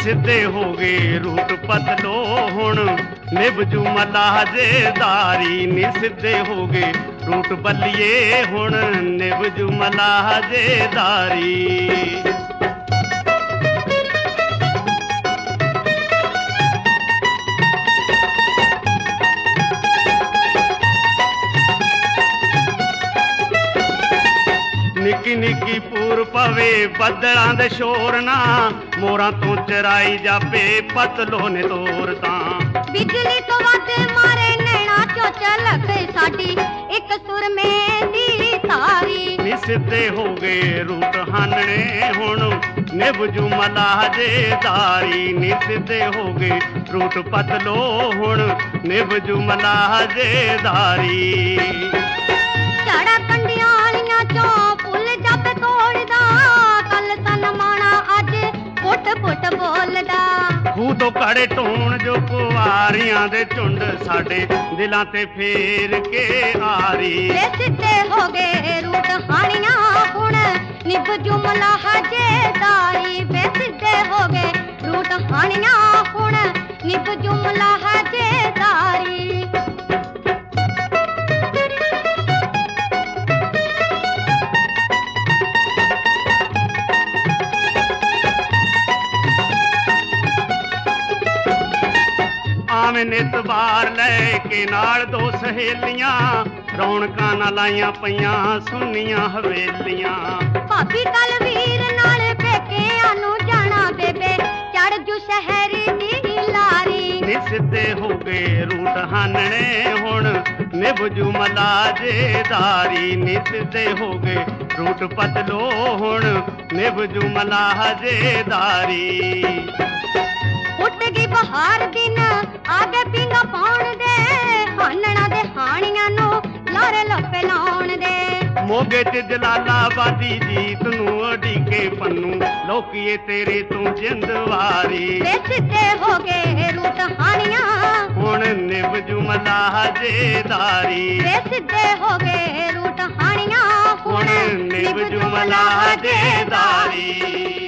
सिद्धे हो गए रूट बदलो हुण निभजू मलाहजेदारी नी सिद्धे हो गए रूट बल्लिए हुण निभजू मलाहजेदारी। निक्की निक्की पूर पवे बदलां दे शोर ना मोरां तों चराई जापे पतलो ने तोर तां बिजली तो वाते मारे नैना चो चलक साडी एक सुर में दी तारी नी सिद्धे हो गए रूट हानने हुण निभजू मलाहजेदारी नी सिद्धे हो गए रूट पतलो हुण निभजू मलाहजेदारी। चढ़ा कंडियां आलियां चो फुल जब तोड़दा कल तन माना अज पुट पुट बोलदा खूह तो कड़े ढोण जो कुवारियां दे झुंड साडे दिलां ते फेर के आरी वे सिद्धे हो गए रूट हानियां हुण निभजू मलाहजेदारी वे सिद्धे हो गए रूट हानियां हुण निभजू मलाहजेदारी। आवें नित बार लैके नाल दो सहेलियां रौनकां ना लाइयां पईयां सुनियां हवेलियां भाभी कल वीर नाल पेकिआं नूं जाना बेबे चढ़ जू शहर दी लारी नी सिद्धे हो गए रूट हानने हुण निभजू मलाहजेदारी नी सिद्धे हो गए रूट बदलो हुण निभजू मलाहजेदारी। उठ गई बहार दिन आगे पींगा पाउण दे हानणा दे हानियां नू लारे लपे लाउण दे मोगे च जलालाबादी जीत नू अडीके पन्नू लोकीए तेरे तू जिंदवारी वे सिद्धे हो गए रूट हानियां हुण निभजू मलाहजेदारी वे सिद्धे हो गए रूट हानियां हुण निभजू मलाहजेदारी।